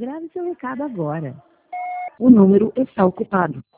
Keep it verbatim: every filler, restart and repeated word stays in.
Grave seu recado agora. O número está ocupado.